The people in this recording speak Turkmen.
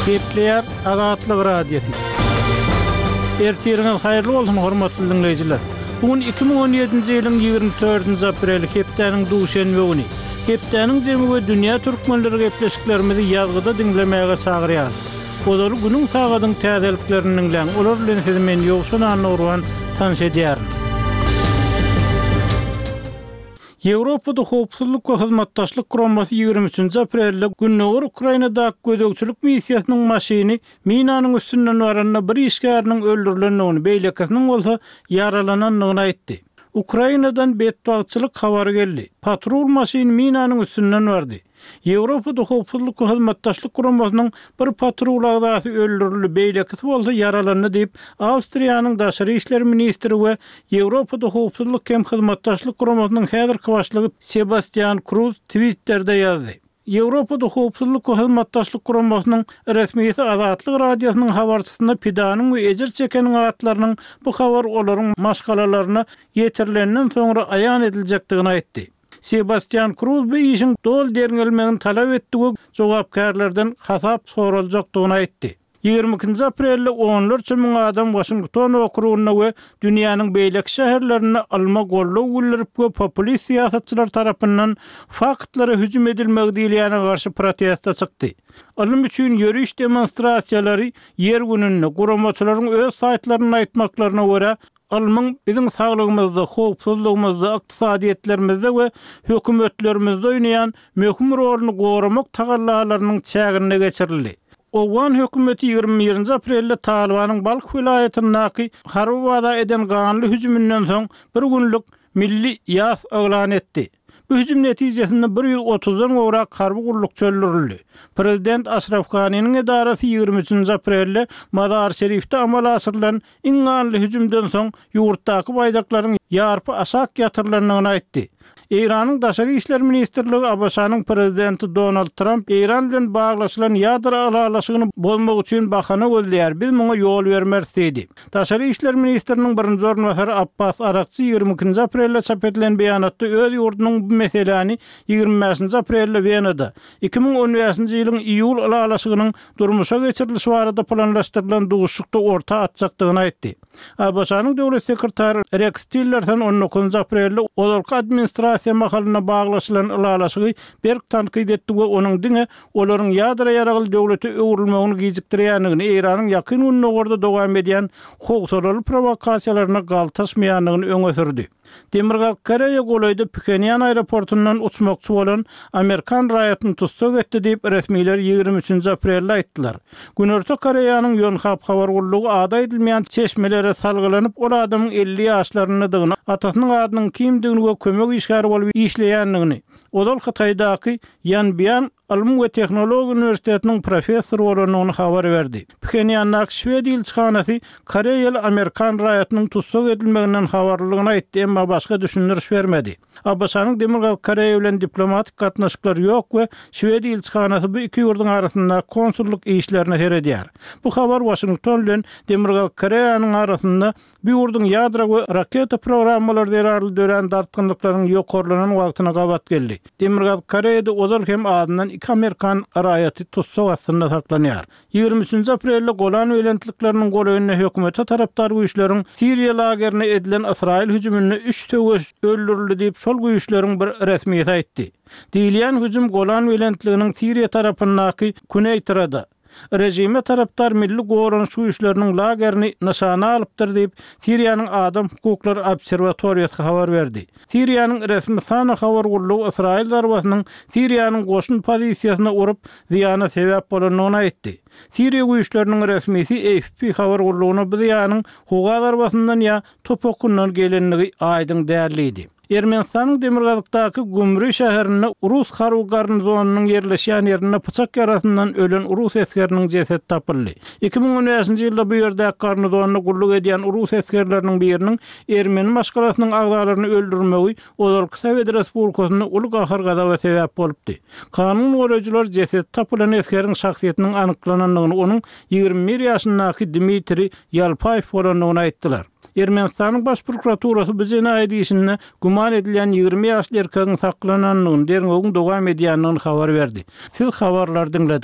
Gepleýär Azatlyk radiosu. Ertiriniz haýyrly bolsun hormatly dinleýijiler. Bugun 2017-nji ýylyň 24-nji apreli hepdeniň duşanby güni. Hepdeniň jemgy dünýä türkmenleri gepleşiklerimizi ýazgyda dinlemäge çagyrýar. Olar günüň tagadyň täzeliklerini dinleň. Olar bilen hemen ýogşan urwan tanışýar. Ýewropada howpsuzlyk we hyzmatdaşlyk guramasy 23-nji aprelde günnäger Ukrainada gödökçülük missiýasynyň maşyny minanyň üstünden baranda bir işgäriniň öldürilendigini beýlekasiniň bolsa yaralananlygyny aýtdy. Ukrainadan betbagçylyk habary geldi. Patrul maşyny minanyň üstünden bardy. Ýewropada howpsuzlyk we hyzmatdaşlyk guramasynyň bir patrul agdasy öldürildi, beýlekasy bolsa yaralandy diýip Awstriýanyň daşary işler ministri we Ýewropada howpsuzlyk hem hyzmatdaşlyk guramasynyň häzirki başlygy Sebastian Kurz Twitter'de ýazdy. Ýewropada howpsuzlyk we hyzmatdaşlyk guramasynyň resmiýeti Azatlyk radiosynyň habarçysyna Pidanyň we ejir çekeniň atlarynyň bu habar olaryň maşgalalaryna ýetirilenden soňra aýan ediljekdigini aýtdy. Sebastian Kurz bu işin dol deringelmegini talap etdi we jogapkärlerden hasap soruljakdygyny aýtdy. 22-nji aprelde onlarça müň adam Washington okrugyna we dünýäniň beýlek şäherlerine alma gollaw bildirip we populist siýasatçylar tarapyndan faktlara hüjüm edilmegi diýilýäne garşy protesta çykdy. Alym üçin ýörüş demonstrasiýalary ýer gününe guramaçylaryň öz saýtlaryna aýtmaklaryna görä almyň biziň saglygymyzda, howpsuzlygymyzda, ykdysadyetlerimizde we hökümetlerimizde oýnaýan möhüm roluny goramak tagallalarynyň çägine geçirildi. Owan hökümeti 21-nji aprelde Talibanyň Balk vilayatyny Harwada eden ganly hüjümünden soň bir günlük milli ýas elan etdi. Bu hüjüm netijesinde 130-dan gowrak harby gurluk çöldürildi. Prezident Ashraf Ghani'nin edarasy 23-nji aprelde Mazar Şerifde amal asyrylan iň ganly hüjümden soň ýurtdaky baýdaklaryň ýarpy aşak ýatyrylanyny aýtdy. İran'ın daşary işler ministrligi Abaşanyň prezidenti Donald Trump İran bilen baglaşylan ýadra aralaşygyny bolmak üçin bahana gözleýär. Biz muňa ýol bermeris dedi. Daşary işler ministriniň birinji ornbasary Abbas Arakçy 22-nji aprelde çap edilen beýanatda öz ýurdunyň bu meseleni 25-nji aprelde Wienada 2015-nji ýylyň iýul aralaşygynyň durmuşa geçirilişi barada planlaşdyrylan duguşlukda orta atjakdygyny aýtdy. Abaşanyň döwlet sekretary Rex Tillerson 19-nji aprelde olarky administrasiýa mahalyna baglaşylan aralaşygy berk tanqid etdi we onuň diňe olaryň ýadra ýaragyl döwleti öwrülmegini gijikdirýändigini, Iranyň ýakyn günlerde dowam edýän howpsuzlyk provokasiýalaryna galtaşmaýanlygyny öňe sürdi. Demirgal Koreýa golaýda Pjönýan aeroportundan uçmakçy bolan Amerikan raýatyny tutsak etdi diýip resmiler 23-nji aprelde aýtdylar. Günorta Koreýanyň ýönhap habar gurulugy ada edilmeýän çeşmelere salgylanyp ol adamyň 50 ýaşlarynydygyny, atasynyň adynyň kimdigini we kömek işgäri bolup işleýändigini, odal Hitaýdaky Yanbian Alym we Tehnologiýa Universitetiniň professory bolanyny habar berdi. Pjönýandaky Şwediýa elçixanasy Koreýaly Amerikan raýatynyň tutsak edilmeginden habarlygyny aýtdy, emma başga düşündiriş bermedi. Abaşanyň Demirgal Koreýa bilen diplomatik gatnaşyklary ýok we Şwediýa elçixanasy bu iki ýurdun arasynda konsulluk işlerini seredýär. Bu habar Washington bilen Demirgal Koreýanyň arasynda bu ýurdun ýadra we raketa programmalary derarly dören dartgynlyklaryň ýokarlanan wagtyna gabat geldi. Demirgal Koreýada odal hem adından iki Amerikan raýaty tutsak astynda saklanýar. 23-nji aprelde Golan öýlentilikleriniň golaýyna hökümete tarapdar güýçleriň Siriýa lagerine edilen Israil hüjümüne 3 töweş öldürildi diýip şol güýçleriň bir resmiýeti aýtdy. Diýilýän hüjüm Golan öýlentiliginiň Siriýa tarapyndaky Kuney Tyrada rejime tarapdar milli gorunuş güýçleriniň lagerini nişana alypdyr diýip Siriýanyň Adam Hukuklary Obserwatoriýasy habar berdi. Siriýanyň resmi sana habar gurulugy Israil darbasynyň Siriýanyň goşun pozisiýasyna urup ziýana sebäp bolanyny aýtdy. Siriýa güýçleriniň resmisi AFP habar gurulugyna bu ziýanyň hukuka darbasyndan ýa topokundan gelenligi aýdyň däldi. Ermenistanyň Demirgazykdaky Gümrü şäherine Rus harby garnizonunyň ýerleşýän ýerine pyçak ýarasyndan ölen Rus eskeriniň jesedi tapyldy. 2015-nji ýylda bu ýerde garnizonuny gulluk edýän Rus eskerleriniň biriniň Ermeni maşgalasynyň agdalaryny öldürmegi Olarky Sowet Respublikasyny uly gahargada we sebäp bolupdy. Kanun goraýjylar jesedi tapylan eskeriniň şahsiýetiniň anyklananlygyny onuň 21 ýaşyndaky Dmitri Yalpayev bolanyny aýtdylar. Ermenistanyň baş prokuraturasy bu jenaýat işinde guman edilen 20 ýaşly erkegiň saklananlygyny, derňegiň dowam edýändigini habar berdi. Siz habarlar dinlediniz.